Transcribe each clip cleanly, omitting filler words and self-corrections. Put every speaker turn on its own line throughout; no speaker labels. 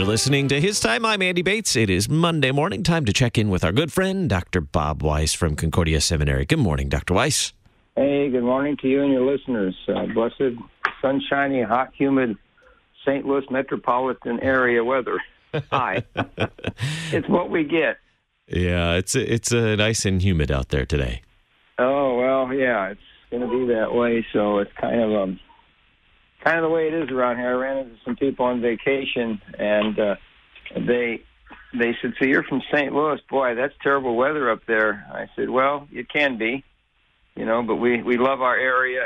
listening to His Time. I'm Andy Bates. It is Monday morning. Time to check in with our good friend, Dr. Bob Weiss from Concordia Seminary. Good morning, Dr. Weiss.
Hey, good morning to you and your listeners. Blessed, sunshiny, hot, humid St. Louis metropolitan area weather. Hi. It's what we get.
Yeah, it's nice and humid out there today.
Oh, well, yeah, it's going to be that way. So it's kind of the way it is around here. I ran into some people on vacation, and they said, "So you're from St. Louis? Boy, that's terrible weather up there." I said, "Well, it can be, but we love our area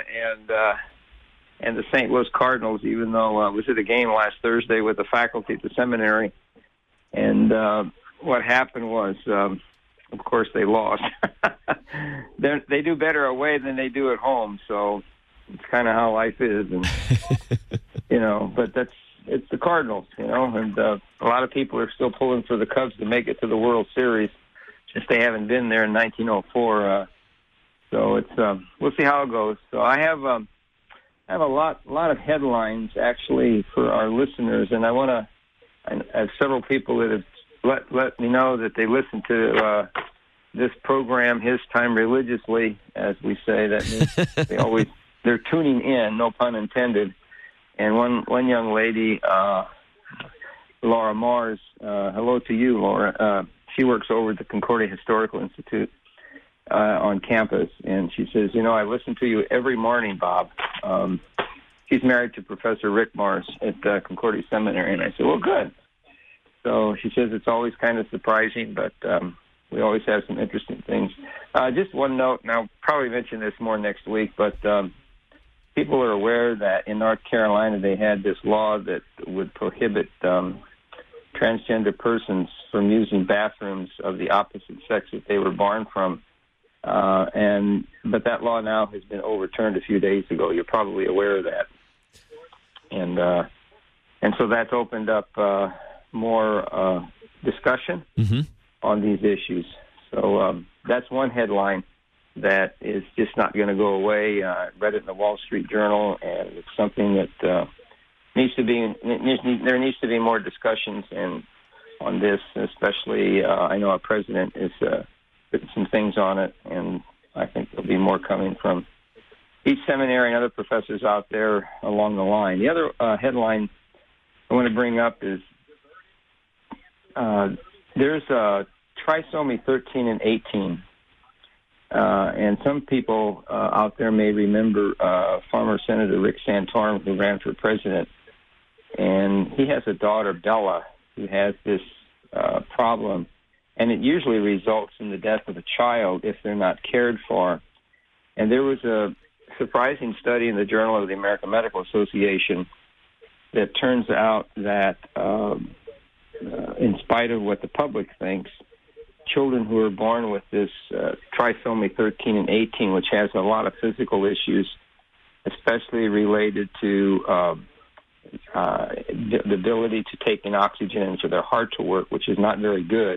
and the St. Louis Cardinals. Even though I was at a game last Thursday with the faculty at the seminary, and what happened was, of course, they lost. They do better away than they do at home, so." It's kind of how life is, and but it's the Cardinals, and a lot of people are still pulling for the Cubs to make it to the World Series, since they haven't been there in 1904. So it's we'll see how it goes. So I have a lot of headlines actually for our listeners, and I have several people that have let me know that they listen to this program, His Time, religiously, as we say. That means they're tuning in, no pun intended. And one young lady, Laura Mars, hello to you, Laura. She works over at the Concordia Historical Institute on campus, and she says, I listen to you every morning, Bob. She's married to Professor Rick Mars at Concordia Seminary, and I said, well, good. So she says it's always kind of surprising, but we always have some interesting things. Just one note, and I'll probably mention this more next week, but people are aware that in North Carolina they had this law that would prohibit transgender persons from using bathrooms of the opposite sex that they were born from. But that law now has been overturned a few days ago. You're probably aware of that. And so that's opened up more discussion on these issues. So that's one headline that is just not going to go away. I read it in the Wall Street Journal, and it's something that there needs to be more discussions on this, especially I know our president is putting some things on it, and I think there'll be more coming from each seminary and other professors out there along the line. The other headline I want to bring up is there's trisomy 13 and 18. And some people out there may remember former Senator Rick Santorum, who ran for president. And he has a daughter, Bella, who has this problem. And it usually results in the death of a child if they're not cared for. And there was a surprising study in the Journal of the American Medical Association that turns out that in spite of what the public thinks, children who are born with this trisomy 13 and 18, which has a lot of physical issues, especially related to the ability to take in oxygen into their heart to work, which is not very good.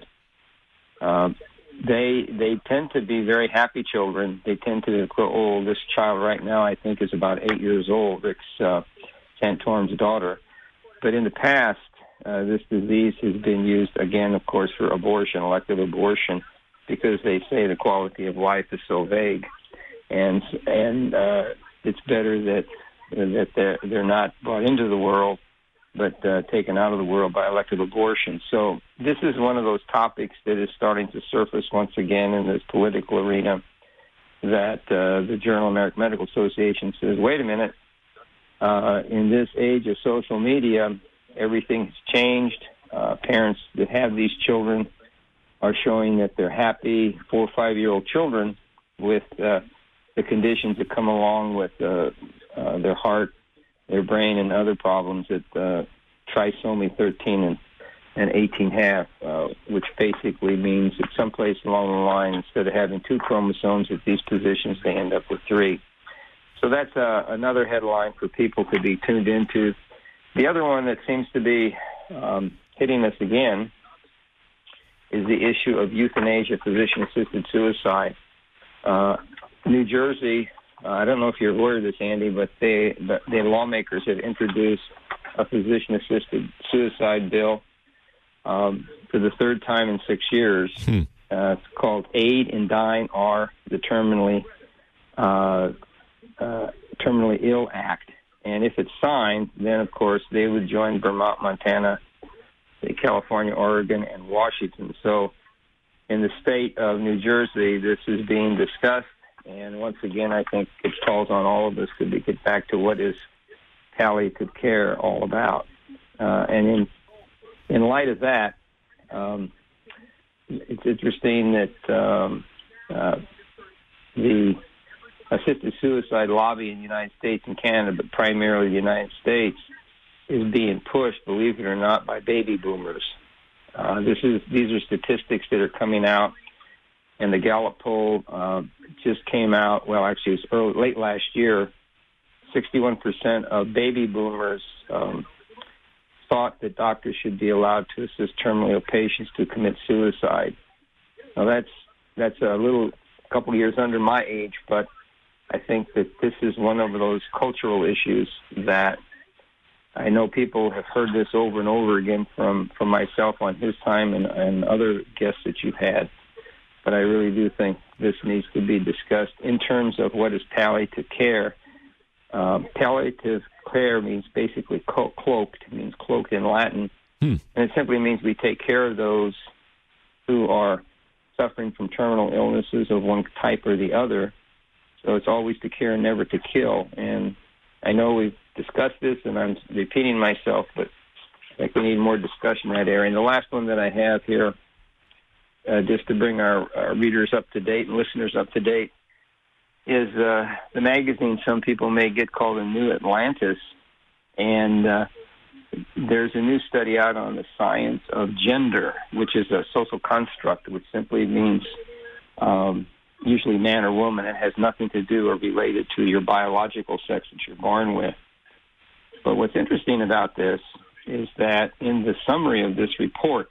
They tend to be very happy children. They tend to grow old. This child right now, I think, is about 8 years old, Rick Santorum's daughter. But in the past, this disease has been used, again, of course, for abortion, elective abortion, because they say the quality of life is so vague. And it's better that they're not brought into the world, but taken out of the world by elective abortion. So this is one of those topics that is starting to surface once again in this political arena, that the Journal of the American Medical Association says, wait a minute, in this age of social media, everything's changed. Parents that have these children are showing that they're happy 4 or 5-year-old children with the conditions that come along with their heart, their brain, and other problems that trisomy 13 and 18 have, which basically means that someplace along the line, instead of having 2 chromosomes at these positions, they end up with 3. So that's another headline for people to be tuned into. The other one that seems to be hitting us again is the issue of euthanasia, physician-assisted suicide. New Jersey, I don't know if you're aware of this, Andy, but the lawmakers have introduced a physician-assisted suicide bill for the third time in 6 years. It's called Aid in Dying or the Terminally Ill Act. And if it's signed, then, of course, they would join Vermont, Montana, California, Oregon, and Washington. So in the state of New Jersey, this is being discussed. And once again, I think it calls on all of us to get back to what is palliative care all about. And in light of that, it's interesting that the assisted suicide lobby in the United States and Canada, but primarily the United States, is being pushed, believe it or not, by baby boomers. These are statistics that are coming out, and the Gallup poll just came out. Well, actually, it was late last year. 61% of baby boomers thought that doctors should be allowed to assist terminally ill patients to commit suicide. Now, that's a couple of years under my age, but I think that this is one of those cultural issues that I know people have heard this over and over again from myself on his time and other guests that you've had. But I really do think this needs to be discussed in terms of what is palliative care. Palliative care means basically cloaked. It means cloaked in Latin. And it simply means we take care of those who are suffering from terminal illnesses of one type or the other. So it's always to care and never to kill. And I know we've discussed this, and I'm repeating myself, but I think we need more discussion in that area. And the last one that I have here, just to bring our readers up to date and listeners up to date, is the magazine some people may get called the New Atlantis. And there's a new study out on the science of gender, which is a social construct, which simply means usually man or woman. It has nothing to do or related to your biological sex that you're born with. But what's interesting about this is that in the summary of this report,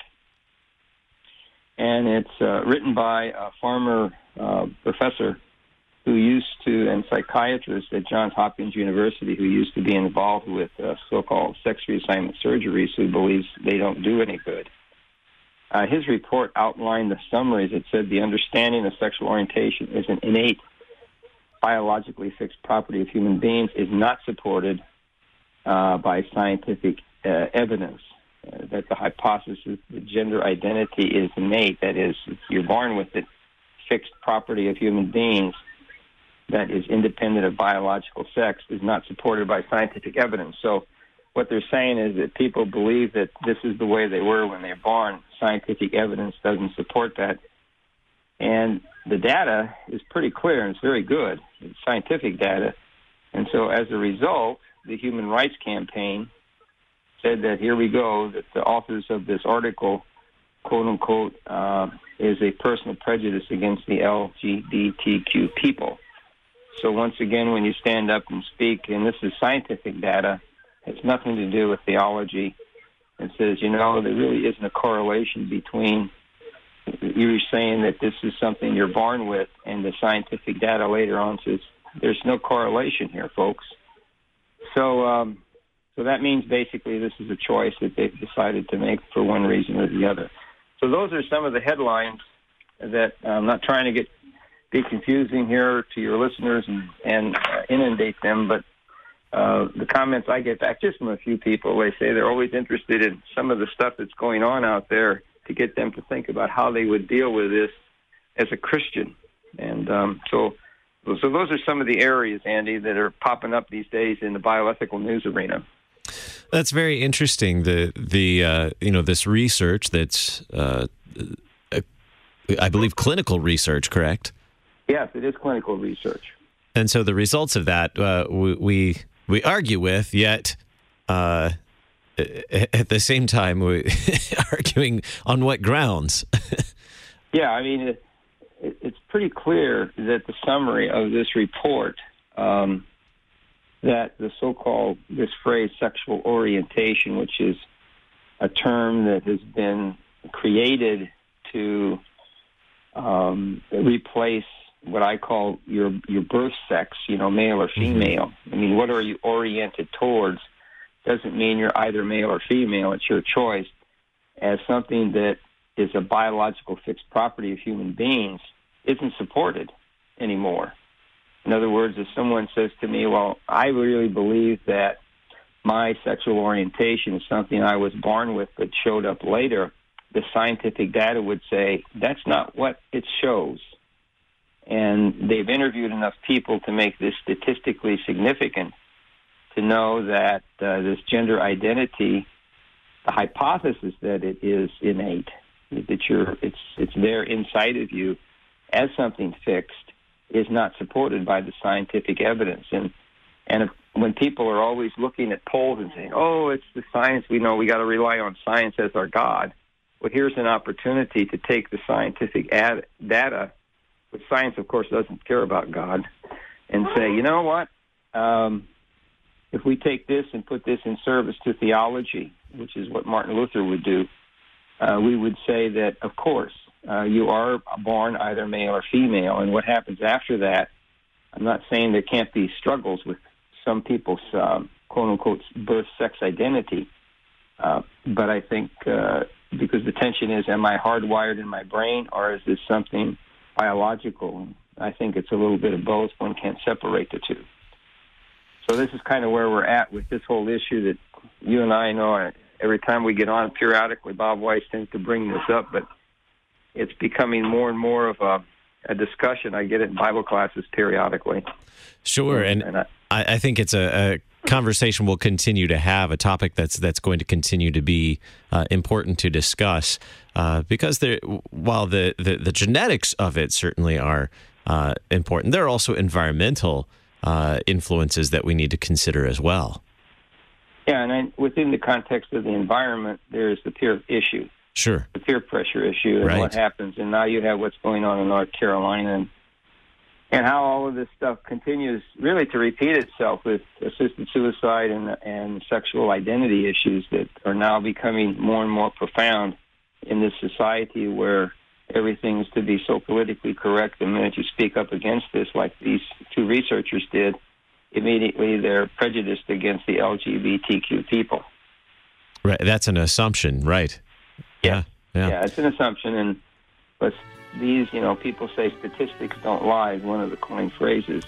and it's written by a former professor who used to, and psychiatrist at Johns Hopkins University, who used to be involved with so-called sex reassignment surgeries, who believes they don't do any good. His report outlined the summaries. It said the understanding of sexual orientation is an innate, biologically fixed property of human beings, is not supported by scientific evidence. That the hypothesis that gender identity is innate, that is, you're born with it, fixed property of human beings, that is independent of biological sex, is not supported by scientific evidence. So what they're saying is that people believe that this is the way they were when they were born. Scientific evidence doesn't support that. And the data is pretty clear, and it's very good. It's scientific data. And so as a result, the Human Rights Campaign said that here we go, that the authors of this article, quote unquote, is a personal prejudice against the LGBTQ people. So once again, when you stand up and speak, and this is scientific data, it's nothing to do with theology. It says, there really isn't a correlation between you saying that this is something you're born with and the scientific data later on says there's no correlation here, folks. So that means basically this is a choice that they've decided to make for one reason or the other. So those are some of the headlines that I'm not trying to be confusing here to your listeners and inundate them, but the comments I get back just from a few people, they say they're always interested in some of the stuff that's going on out there to get them to think about how they would deal with this as a Christian. And so those are some of the areas, Andy, that are popping up these days in the bioethical news arena.
That's very interesting. This research that's, I believe, clinical research, correct?
Yes, it is clinical research.
And so the results of that we argue with, yet at the same time we arguing on what grounds.
Yeah, I mean, it's pretty clear that the summary of this report, that the so-called, this phrase, sexual orientation, which is a term that has been created to replace what I call your birth sex, male or female. Mm-hmm. I mean, what are you oriented towards? Doesn't mean you're either male or female. It's your choice. as something that is a biological fixed property of human beings isn't supported anymore. In other words, if someone says to me, well, I really believe that my sexual orientation is something I was born with but showed up later, the scientific data would say that's not what it shows. And they've interviewed enough people to make this statistically significant to know that this gender identity, the hypothesis that it is innate, that it's there inside of you as something fixed, is not supported by the scientific evidence. And when people are always looking at polls and saying, oh, it's the science, we know we got to rely on science as our God. Well, here's an opportunity to take the scientific data, which science, of course, doesn't care about God, and say, you know what? If we take this and put this in service to theology, which is what Martin Luther would do, we would say that, of course, you are born either male or female, and what happens after that, I'm not saying there can't be struggles with some people's quote-unquote birth sex identity, but I think because the tension is, am I hardwired in my brain, or is this something biological? I think it's a little bit of both. One can't separate the two. So this is kind of where we're at with this whole issue that you and I know. Every time we get on periodically, Bob Weiss tends to bring this up, but it's becoming more and more of a discussion. I get it in Bible classes periodically.
Sure, and I think it's a conversation we'll continue to have, a topic that's going to continue to be important to discuss, because while the genetics of it certainly are important, there are also environmental influences that we need to consider as well.
Yeah, and then within the context of the environment, there's the peer issue.
Sure.
The peer pressure issue and what happens. And now you have what's going on in North Carolina and how all of this stuff continues really to repeat itself with assisted suicide and sexual identity issues that are now becoming more and more profound in this society where everything is to be so politically correct. The minute you speak up against this, like these two researchers did, immediately they're prejudiced against the LGBTQ people.
Right. That's an assumption, right? Yeah, it's an assumption, but these, people say statistics don't lie, one of the coined phrases,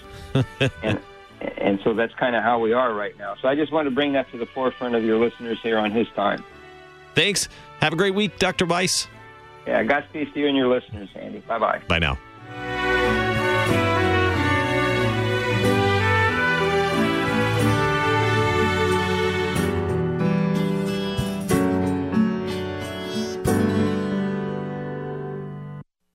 and so that's kind of how we are right now. So I just wanted to bring that to the forefront of your listeners here on His Time. Thanks. Have a great week, Dr. Weiss.
Yeah, Godspeed to you and your listeners, Andy. Bye-bye.
Bye now.